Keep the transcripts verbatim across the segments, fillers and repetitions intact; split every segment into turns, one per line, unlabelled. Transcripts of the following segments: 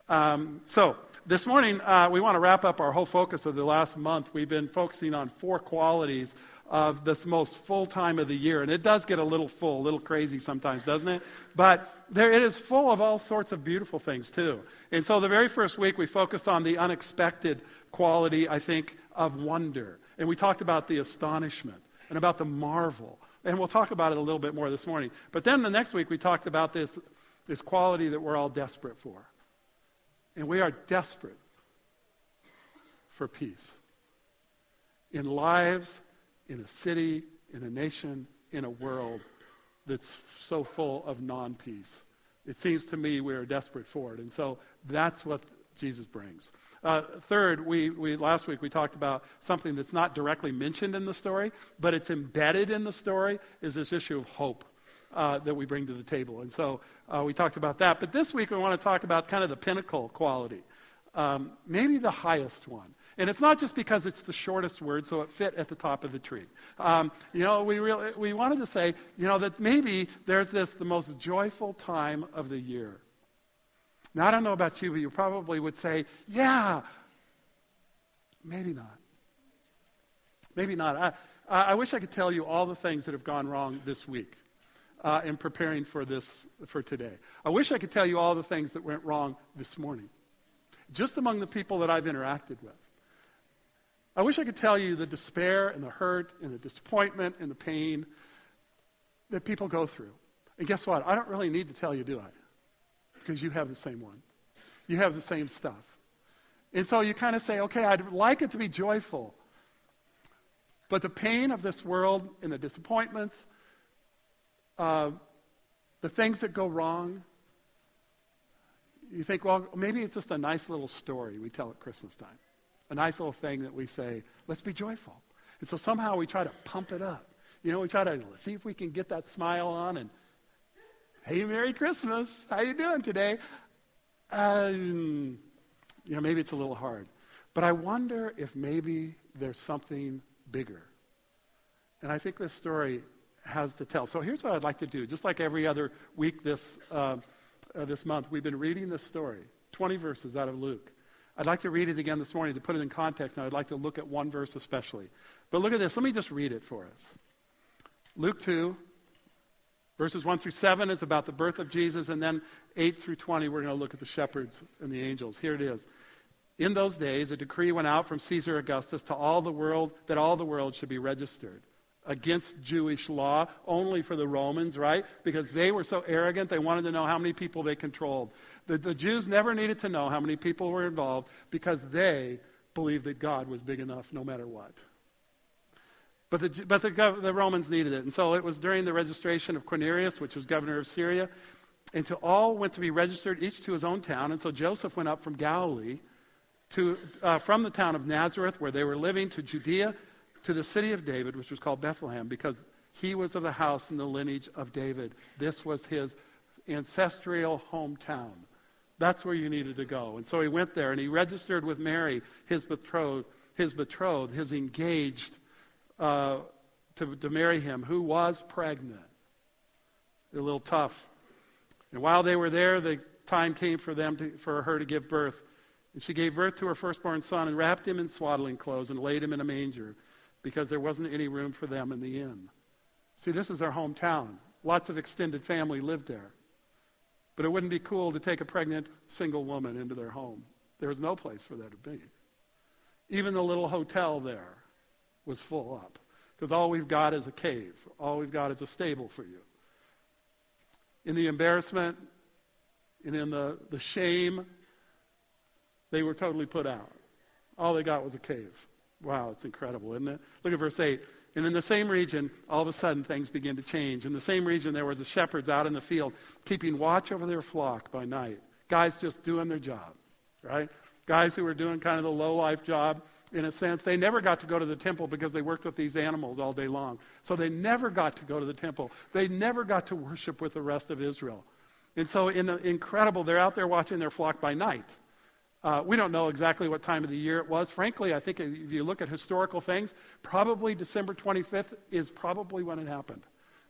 Um, so this morning, uh, we want to wrap up our whole focus of the last month. We've been focusing on four qualities of this most full time of the year. And it does get a little full, a little crazy sometimes, doesn't it? But there, it is full of all sorts of beautiful things, too. And so the very first week, we focused on the unexpected quality, I think, of wonder. And we talked about the astonishment and about the marvel. And we'll talk about it a little bit more this morning. But then the next week, we talked about this, this quality that we're all desperate for. And we are desperate for peace. In lives, in a city, in a nation, in a world that's so full of non-peace. It seems to me we are desperate for it. And so that's what Jesus brings. Uh, third, we, we last week we talked about something that's not directly mentioned in the story, but it's embedded in the story, is this issue of hope uh, that we bring to the table. And so uh, we talked about that. But this week we want to talk about kind of the pinnacle quality, um, maybe the highest one. And it's not just because it's the shortest word, so it fit at the top of the tree. Um, you know, we really, we wanted to say, you know, that maybe there's this, the most joyful time of the year. Now, I don't know about you, but you probably would say, yeah, maybe not. Maybe not. I, I wish I could tell you all the things that have gone wrong this week uh, in preparing for this, for today. I wish I could tell you all the things that went wrong this morning, just among the people that I've interacted with. I wish I could tell you the despair and the hurt and the disappointment and the pain that people go through. And guess what? I don't really need to tell you, do I? Because you have the same one. You have the same stuff. And so you kind of say, okay, I'd like it to be joyful. But the pain of this world and the disappointments, uh, the things that go wrong, you think, well, maybe it's just a nice little story we tell at Christmas time. A nice little thing that we say, let's be joyful. And so somehow we try to pump it up. You know, we try to see if we can get that smile on and, hey, Merry Christmas. How you doing today? Um, you know, maybe it's a little hard. But I wonder if maybe there's something bigger. And I think this story has to tell. So here's what I'd like to do. Just like every other week this, uh, uh, this month, we've been reading this story, twenty verses out of Luke. I'd like to read it again this morning to put it in context, and I'd like to look at one verse especially. But look at this. Let me just read it for us. Luke two, verses one through seven is about the birth of Jesus, and then eight through twenty, we're going to look at the shepherds and the angels. Here it is. In those days, a decree went out from Caesar Augustus to all the world that all the world should be registered against Jewish law, only for the Romans, right? Because they were so arrogant, they wanted to know how many people they controlled. The, the Jews never needed to know how many people were involved because they believed that God was big enough no matter what. But the, but the, the Romans needed it. And so it was during the registration of Quirinius, which was governor of Syria, and to all went to be registered, each to his own town. And so Joseph went up from Galilee, to uh, from the town of Nazareth, where they were living, to Judea, to the city of David, which was called Bethlehem, because he was of the house and the lineage of David. This was his ancestral hometown. That's where you needed to go. And so he went there, and he registered with Mary, his betrothed, his betrothed, his engaged uh, to, to marry him, who was pregnant. A little tough. And while they were there, the time came for them to, for her to give birth. And she gave birth to her firstborn son and wrapped him in swaddling clothes and laid him in a manger, because there wasn't any room for them in the inn. See, this is their hometown. Lots of extended family lived there. But it wouldn't be cool to take a pregnant single woman into their home. There was no place for that to be. Even the little hotel there was full up, because all we've got is a cave. All we've got is a stable for you. In the embarrassment and in the, the shame, they were totally put out. All they got was a cave. Wow, it's incredible, isn't it? Look at verse eight. And in the same region, all of a sudden, things begin to change. In the same region, there was the shepherds out in the field, keeping watch over their flock by night. Guys just doing their job, right? Guys who were doing kind of the low-life job, in a sense. They never got to go to the temple because they worked with these animals all day long. So they never got to go to the temple. They never got to worship with the rest of Israel. And so in the incredible, they're out there watching their flock by night. Uh, we don't know exactly what time of the year it was. Frankly, I think if you look at historical things, probably December twenty-fifth is probably when it happened.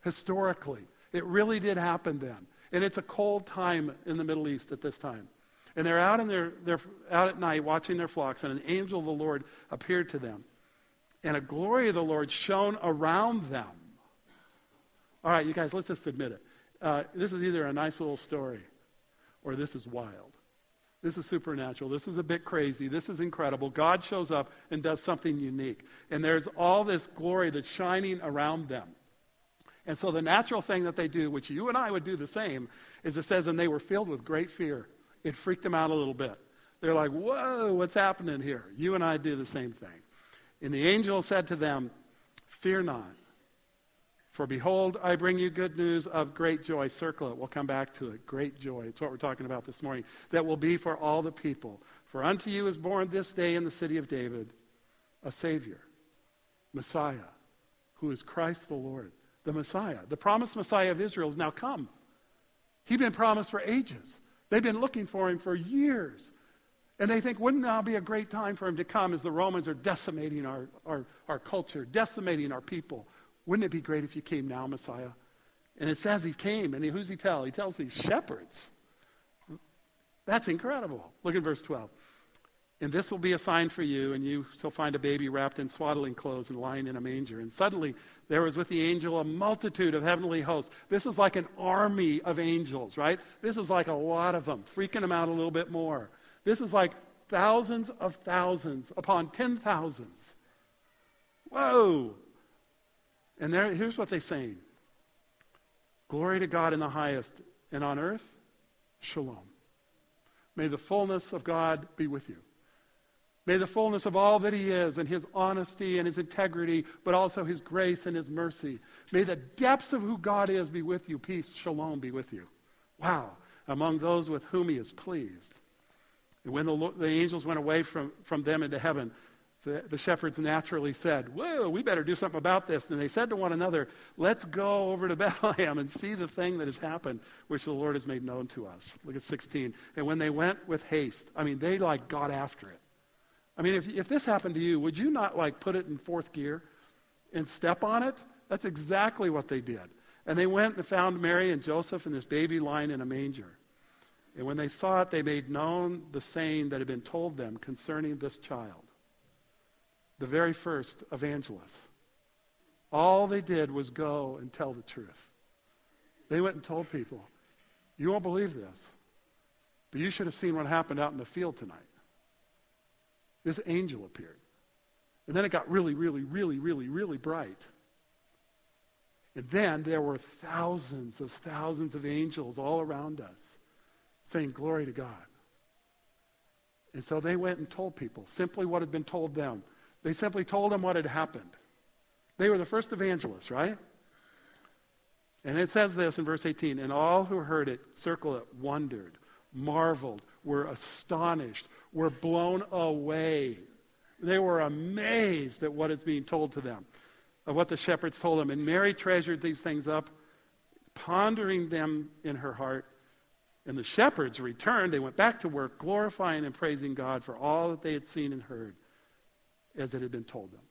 Historically. It really did happen then. And it's a cold time in the Middle East at this time. And they're out in their, they're out at night watching their flocks, and an angel of the Lord appeared to them. And a glory of the Lord shone around them. All right, you guys, let's just admit it. Uh, this is either a nice little story or this is wild. This is supernatural. This is a bit crazy. This is incredible. God shows up and does something unique. And there's all this glory that's shining around them. And so the natural thing that they do, which you and I would do the same, is it says, and they were filled with great fear. It freaked them out a little bit. They're like, whoa, what's happening here? You and I do the same thing. And the angel said to them, fear not. For behold, I bring you good news of great joy. Circle it. We'll come back to it. Great joy. It's what we're talking about this morning. That will be for all the people. For unto you is born this day in the city of David a Savior, Messiah, who is Christ the Lord. The Messiah. The promised Messiah of Israel has now come. He'd been promised for ages. They've been looking for him for years. And they think, wouldn't now be a great time for him to come as the Romans are decimating our, our, our culture, decimating our people? Wouldn't it be great if you came now, Messiah? And it says he came, and he, who's he tell? He tells these shepherds. That's incredible. Look at verse twelve. And this will be a sign for you, and you shall find a baby wrapped in swaddling clothes and lying in a manger. And suddenly there was with the angel a multitude of heavenly hosts. This is like an army of angels, right? This is like a lot of them, freaking them out a little bit more. This is like thousands of thousands upon ten thousands. Whoa! And there, here's what they're saying. Glory to God in the highest, and on earth, shalom. May the fullness of God be with you. May the fullness of all that he is, and his honesty and his integrity, but also his grace and his mercy. May the depths of who God is be with you. Peace, shalom be with you. Wow. Among those with whom he is pleased. And when the, the angels went away from, from them into heaven, The, the shepherds naturally said, whoa, we better do something about this. And they said to one another, let's go over to Bethlehem and see the thing that has happened, which the Lord has made known to us. Look at sixteen. And when they went with haste, I mean, they like got after it. I mean, if, if this happened to you, would you not like put it in fourth gear and step on it? That's exactly what they did. And they went and found Mary and Joseph and this baby lying in a manger. And when they saw it, they made known the saying that had been told them concerning this child. The very first evangelists. All they did was go and tell the truth. They went and told people, you won't believe this, but you should have seen what happened out in the field tonight. This angel appeared. And then it got really, really, really, really, really bright. And then there were thousands of thousands of angels all around us saying, glory to God. And so they went and told people simply what had been told them. They simply told them what had happened. They were the first evangelists, right? And it says this in verse eighteen, and all who heard it, circle it, wondered, marveled, were astonished, were blown away. They were amazed at what is being told to them, of what the shepherds told them. And Mary treasured these things up, pondering them in her heart. And the shepherds returned. They went back to work, glorifying and praising God for all that they had seen and heard, as it had been told them.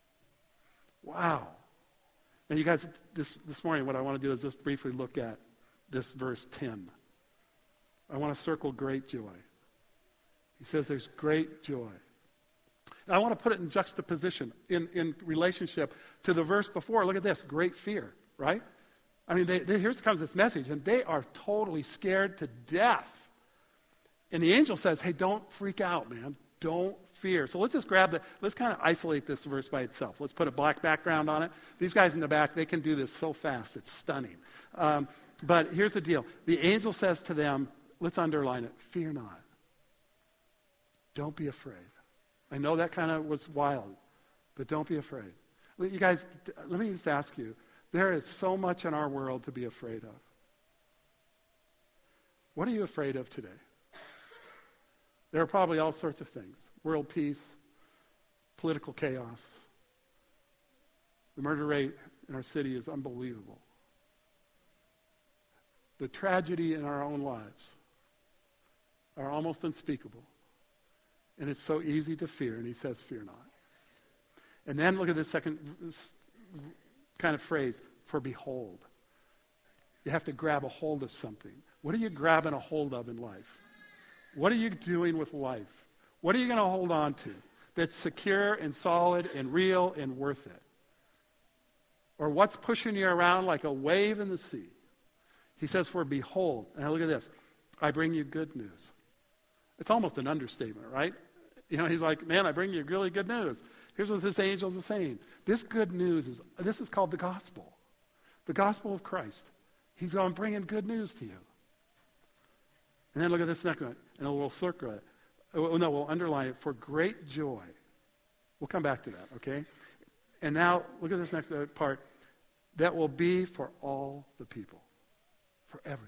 Wow. And you guys, this, this morning what I want to do is just briefly look at this verse ten. I want to circle great joy. He says there's great joy. And I want to put it in juxtaposition, in, in relationship to the verse before. Look at this, great fear, right? I mean, they, they, here comes this message, and they are totally scared to death. And the angel says, hey, don't freak out, man. Don't fear. So let's just grab the, let's kind of isolate this verse by itself. Let's put a black background on it. These guys in the back, they can do this so fast. It's stunning. Um, but here's the deal. The angel says to them, let's underline it, fear not. Don't be afraid. I know that kind of was wild, but don't be afraid. You guys, let me just ask you, there is so much in our world to be afraid of. What are you afraid of today? There are probably all sorts of things. World peace, political chaos. The murder rate in our city is unbelievable. The tragedy in our own lives are almost unspeakable. And it's so easy to fear, and he says, fear not. And then look at this second kind of phrase, for behold. You have to grab a hold of something. What are you grabbing a hold of in life? What are you doing with life? What are you going to hold on to that's secure and solid and real and worth it? Or what's pushing you around like a wave in the sea? He says, for behold, and look at this, I bring you good news. It's almost an understatement, right? You know, he's like, man, I bring you really good news. Here's what this angel is saying. This good news is, this is called the gospel. The gospel of Christ. He's going to bring in good news to you. And then look at this next one, and we'll circle it. Oh, no, we'll underline it. For great joy. We'll come back to that, okay? And now, look at this next part. That will be for all the people. For everyone.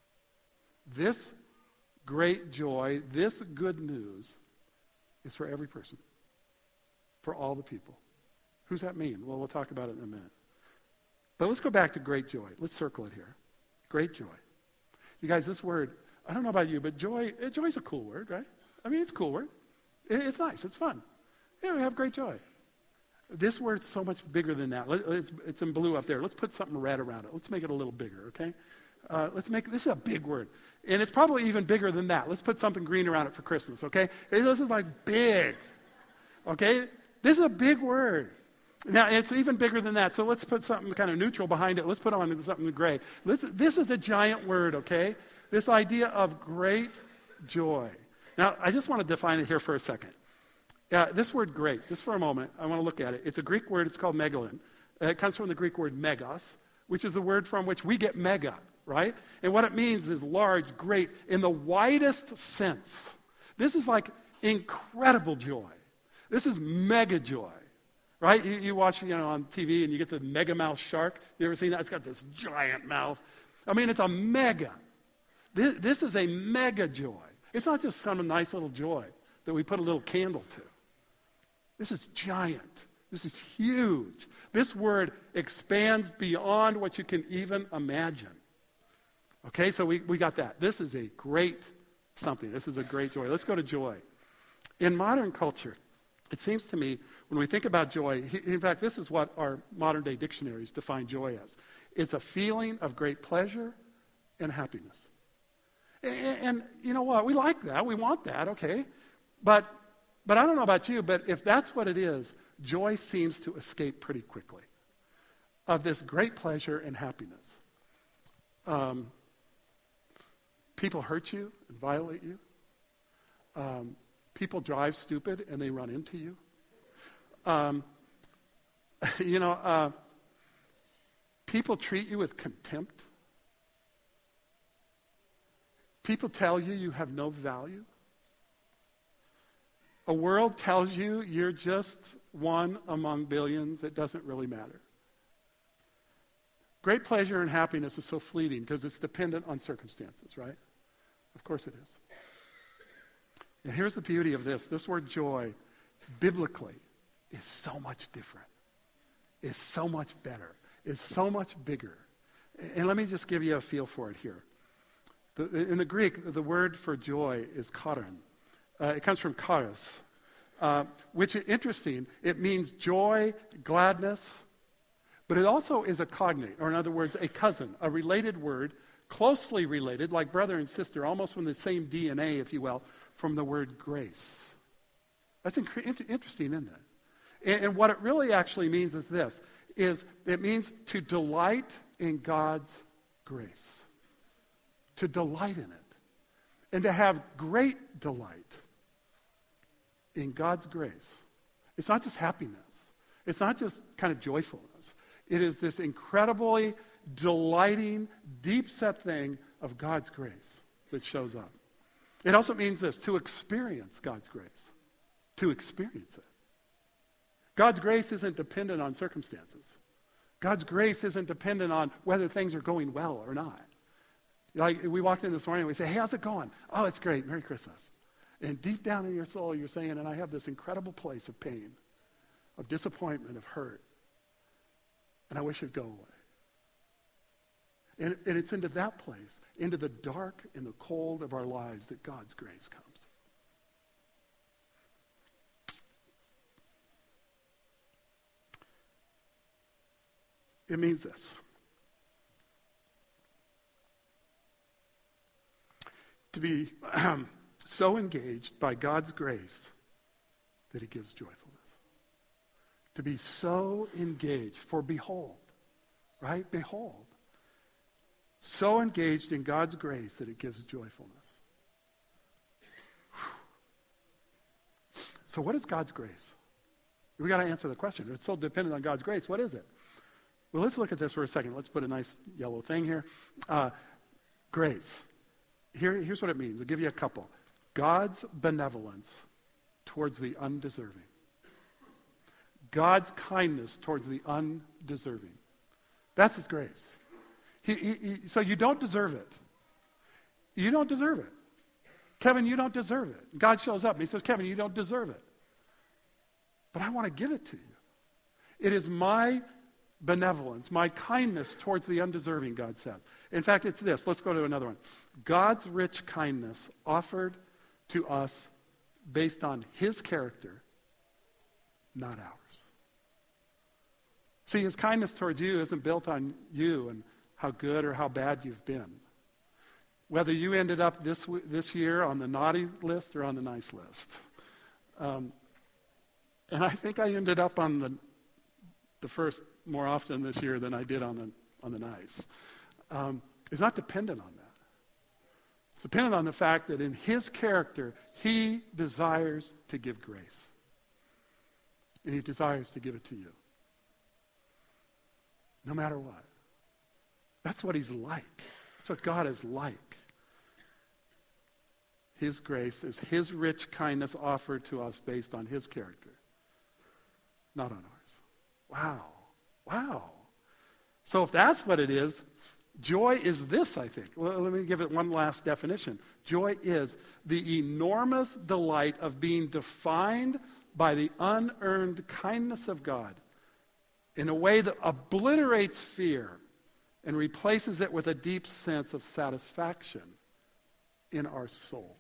This great joy, this good news is for every person. For all the people. Who's that mean? Well, we'll talk about it in a minute. But let's go back to great joy. Let's circle it here. Great joy. You guys, this word, I don't know about you, but joy, joy is a cool word, right? I mean, it's a cool word. It, it's nice. It's fun. Yeah, we have great joy. This word's so much bigger than that. Let, it's, it's in blue up there. Let's put something red around it. Let's make it a little bigger, okay? Uh, let's make, this is a big word. And it's probably even bigger than that. Let's put something green around it for Christmas, okay? This is like big, okay? This is a big word. Now, it's even bigger than that, so let's put something kind of neutral behind it. Let's put on something gray. Let's, this is a giant word, okay? This idea of great joy. Now, I just want to define it here for a second. Uh, this word great, just for a moment, I want to look at it. It's a Greek word. It's called megalon. Uh, it comes from the Greek word megos, which is the word from which we get mega, right? And what it means is large, great, in the widest sense. This is like incredible joy. This is mega joy. Right? You, you watch, you know, on T V and you get the mega mouth shark. You ever seen that? It's got this giant mouth. I mean, it's a mega. This, this is a mega joy. It's not just some nice little joy that we put a little candle to. This is giant. This is huge. This word expands beyond what you can even imagine. Okay, so we, we got that. This is a great something. This is a great joy. Let's go to joy. In modern culture, it seems to me, when we think about joy, in fact, this is what our modern-day dictionaries define joy as. It's a feeling of great pleasure and happiness. And, and you know what? We like that. We want that, okay? But, but I don't know about you, but if that's what it is, joy seems to escape pretty quickly of this great pleasure and happiness. Um, people hurt you and violate you. Um, people drive stupid and they run into you. Um, you know, uh, people treat you with contempt. People tell you you have no value. A world tells you you're just one among billions. It doesn't really matter. Great pleasure and happiness is so fleeting because it's dependent on circumstances, right? Of course it is. And here's the beauty of this. This word joy, biblically, is so much different, is so much better, is so much bigger. And let me just give you a feel for it here. The, in the Greek, the word for joy is charon. Uh, it comes from charis, uh, which is interesting. It means joy, gladness, but it also is a cognate, or in other words, a cousin, a related word, closely related, like brother and sister, almost from the same D N A, if you will, from the word grace. That's inc- interesting, isn't it? And, and what it really actually means is this, is it means to delight in God's grace. To delight in it. And to have great delight in God's grace. It's not just happiness. It's not just kind of joyfulness. It is this incredibly delighting, deep-set thing of God's grace that shows up. It also means this, to experience God's grace. To experience it. God's grace isn't dependent on circumstances. God's grace isn't dependent on whether things are going well or not. Like we walked in this morning and we say, hey, how's it going? Oh, it's great. Merry Christmas. And deep down in your soul, you're saying, and I have this incredible place of pain, of disappointment, of hurt. And I wish it'd go away. And, and it's into that place, into the dark and the cold of our lives that God's grace comes. It means this. To be um, so engaged by God's grace that he gives joyfulness. To be so engaged, for behold, right? Behold. So engaged in God's grace that it gives joyfulness. So what is God's grace? We got to answer the question. It's so dependent on God's grace. What is it? Well, let's look at this for a second. Let's put a nice yellow thing here. Uh, grace. Here, here's what it means. I'll give you a couple. God's benevolence towards the undeserving. God's kindness towards the undeserving. That's his grace. He, he, he, so you don't deserve it. You don't deserve it. Kevin, you don't deserve it. God shows up and he says, Kevin, you don't deserve it. But I want to give it to you. It is my benevolence, my kindness towards the undeserving, God says. In fact, it's this. Let's go to another one. God's rich kindness offered to us based on his character, not ours. See, his kindness towards you isn't built on you and how good or how bad you've been. Whether you ended up this this year on the naughty list or on the nice list. Um, and I think I ended up on the the first more often this year than I did on the on the nice. Um, it's not dependent on that. It's dependent on the fact that in his character, he desires to give grace. And he desires to give it to you. No matter what. That's what he's like. That's what God is like. His grace is his rich kindness offered to us based on his character, not on ours. Wow. Wow. So if that's what it is, joy is this, I think. Well, let me give it one last definition. Joy is the enormous delight of being defined by the unearned kindness of God in a way that obliterates fear and replaces it with a deep sense of satisfaction in our soul.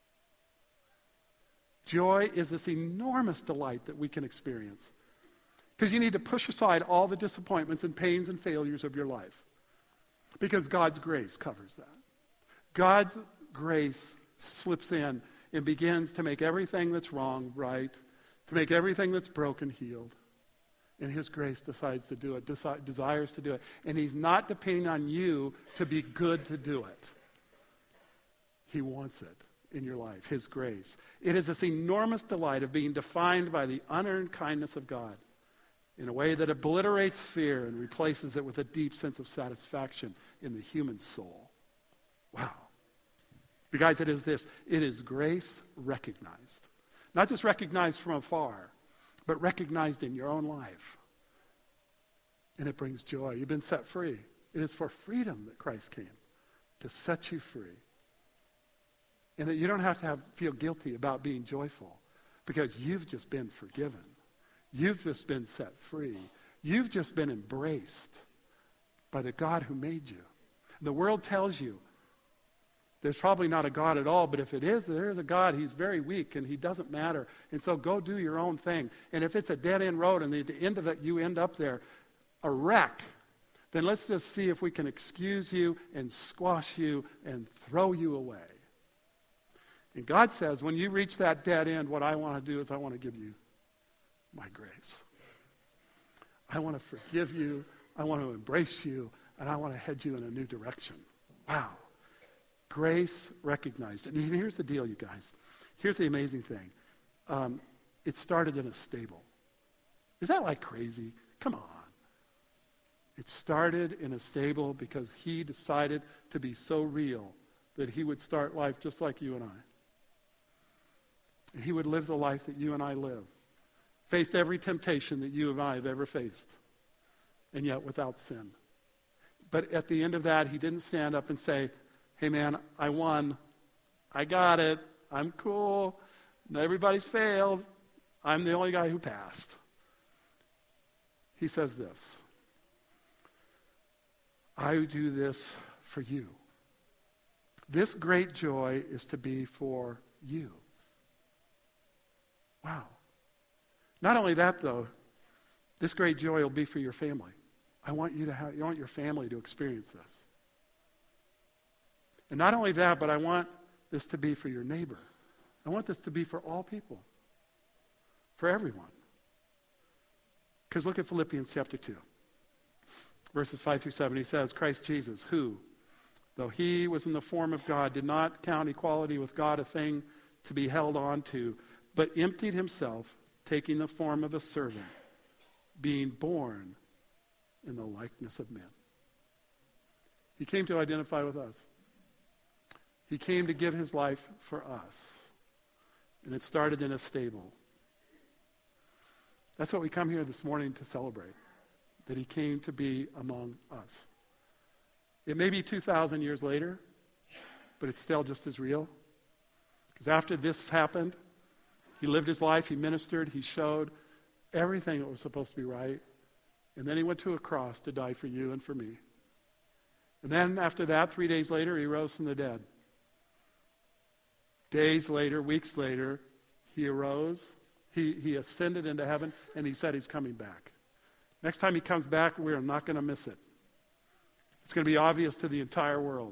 Joy is this enormous delight that we can experience. Because you need to push aside all the disappointments and pains and failures of your life. Because God's grace covers that. God's grace slips in and begins to make everything that's wrong right, to make everything that's broken healed. And his grace decides to do it, desi- desires to do it. And he's not depending on you to be good to do it. He wants it in your life, his grace. It is this enormous delight of being defined by the unearned kindness of God in a way that obliterates fear and replaces it with a deep sense of satisfaction in the human soul. Wow. You guys, it is this. It is grace recognized. Not just recognized from afar, but recognized in your own life. And it brings joy. You've been set free. It is for freedom that Christ came, to set you free. And that you don't have to have, feel guilty about being joyful because you've just been forgiven. You've just been set free. You've just been embraced by the God who made you. The world tells you there's probably not a God at all, but if it is, there is a God. He's very weak and he doesn't matter. And so go do your own thing. And if it's a dead-end road and at the end of it you end up there a wreck, then let's just see if we can excuse you and squash you and throw you away. And God says, when you reach that dead end, what I want to do is I want to give you my grace. I want to forgive you. I want to embrace you. And I want to head you in a new direction. Wow. Grace recognized. And here's the deal, you guys. Here's the amazing thing. Um, it started in a stable. Is that like crazy? Come on. It started in a stable because he decided to be so real that he would start life just like you and I. And he would live the life that you and I live. Faced every temptation that you and I have ever faced. And yet without sin. But at the end of that, he didn't stand up and say, hey man, I won. I got it. I'm cool. Everybody's failed. I'm the only guy who passed. He says this. I do this for you. This great joy is to be for you. Wow. Not only that, though, this great joy will be for your family. I want you to have, you want your family to experience this. And not only that, but I want this to be for your neighbor. I want this to be for all people, for everyone. Because look at Philippians chapter two, verses five through seven. He says, Christ Jesus, who, though he was in the form of God, did not count equality with God a thing to be held on to, but emptied himself, taking the form of a servant, being born in the likeness of men. He came to identify with us. He came to give his life for us. And it started in a stable. That's what we come here this morning to celebrate, that he came to be among us. It may be two thousand years later, but it's still just as real. Because after this happened, he lived his life, he ministered, he showed everything that was supposed to be right. And then he went to a cross to die for you and for me. And then after that, three days later, he rose from the dead. Days later, weeks later, he arose, he, he ascended into heaven, and he said he's coming back. Next time he comes back, we're not going to miss it. It's going to be obvious to the entire world.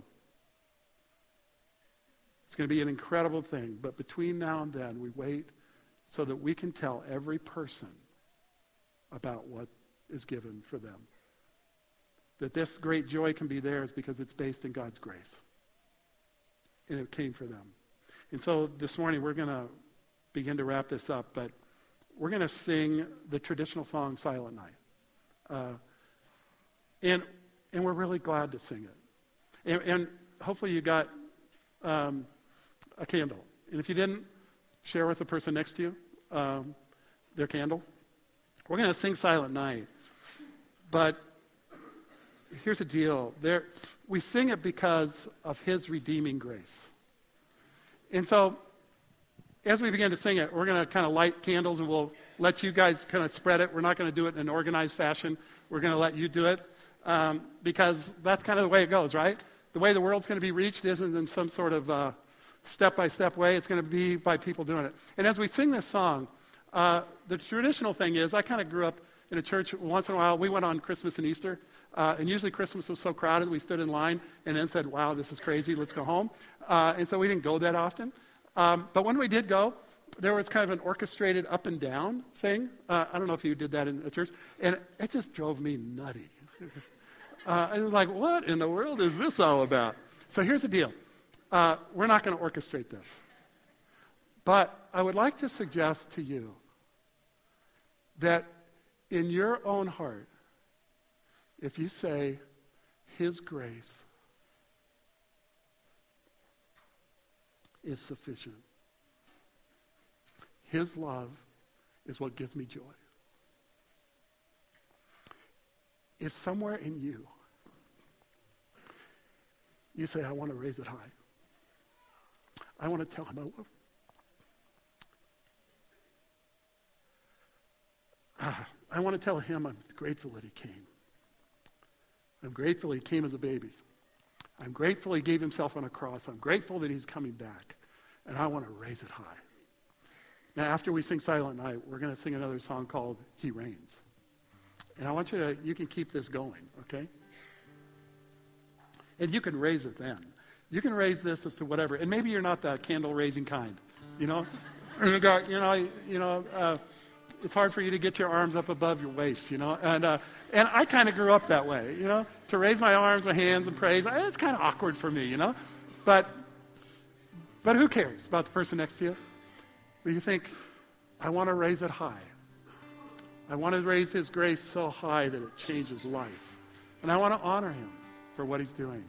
It's going to be an incredible thing. But between now and then, we wait so that we can tell every person about what is given for them. That this great joy can be theirs because it's based in God's grace. And it came for them. And so this morning we're going to begin to wrap this up, but we're going to sing the traditional song Silent Night. Uh, and and we're really glad to sing it. And, and hopefully you got um, a candle. And if you didn't, share with the person next to you um, their candle. We're going to sing Silent Night. But here's the deal. There, we sing it because of his redeeming grace. And so, as we begin to sing it, we're going to kind of light candles and we'll let you guys kind of spread it. We're not going to do it in an organized fashion. We're going to let you do it um, because that's kind of the way it goes, right? The way the world's going to be reached isn't in some sort of uh, step-by-step way. It's going to be by people doing it. And as we sing this song, uh, the traditional thing is, I kind of grew up in a church once in a while. We went on Christmas and Easter, uh, and usually Christmas was so crowded we stood in line and then said, wow, this is crazy, let's go home. Uh, and so we didn't go that often. Um, but when we did go, there was kind of an orchestrated up and down thing. Uh, I don't know if you did that in a church. And it just drove me nutty. uh, I was like, what in the world is this all about? So here's the deal. Uh, we're not going to orchestrate this. But I would like to suggest to you that in your own heart, if you say, his grace is sufficient. His love is what gives me joy. If somewhere in you, you say, I want to raise it high. I want to tell him I love him. Ah, I want to tell him I'm grateful that he came. I'm grateful he came as a baby. I'm grateful he gave himself on a cross. I'm grateful that he's coming back. And I want to raise it high. Now, after we sing Silent Night, we're going to sing another song called He Reigns. And I want you to, you can keep this going, okay? And you can raise it then. You can raise this as to whatever. And maybe you're not the candle-raising kind, you know? you got, you know, you know, uh, it's hard for you to get your arms up above your waist, you know? And uh, and I kind of grew up that way, you know? To raise my arms, my hands, and praise, it's kind of awkward for me, you know? But but who cares about the person next to you? But you think, I want to raise it high. I want to raise his grace so high that it changes life. And I want to honor him for what he's doing.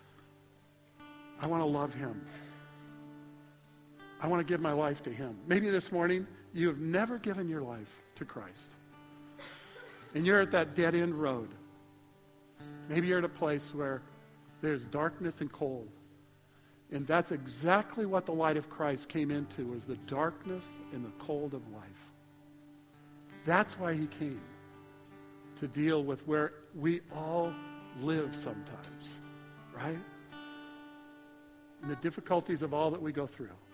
I want to love him. I want to give my life to him. Maybe this morning, you have never given your life to Christ. And you're at that dead-end road. Maybe you're at a place where there's darkness and cold. And that's exactly what the light of Christ came into, was the darkness and the cold of life. That's why he came, to deal with where we all live sometimes, right? And the difficulties of all that we go through.